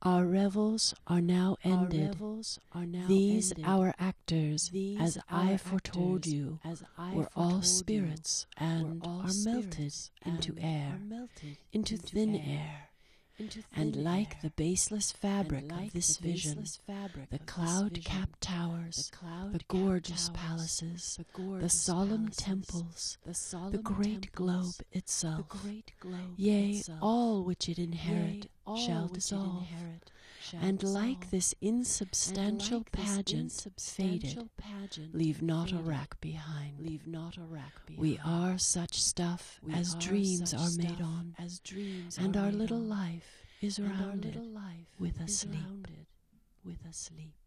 Our revels are now ended. These our actors, as I foretold you, were all spirits and are melted into air, into thin air. And like the baseless fabric of this vision, the cloud-capped towers, the gorgeous palaces, the solemn temples, the great globe itself, yea, all which it inherit, shall dissolve. And like this insubstantial pageant faded, leave not a rack behind. We are such stuff as dreams are made on, and our little life is rounded with a sleep.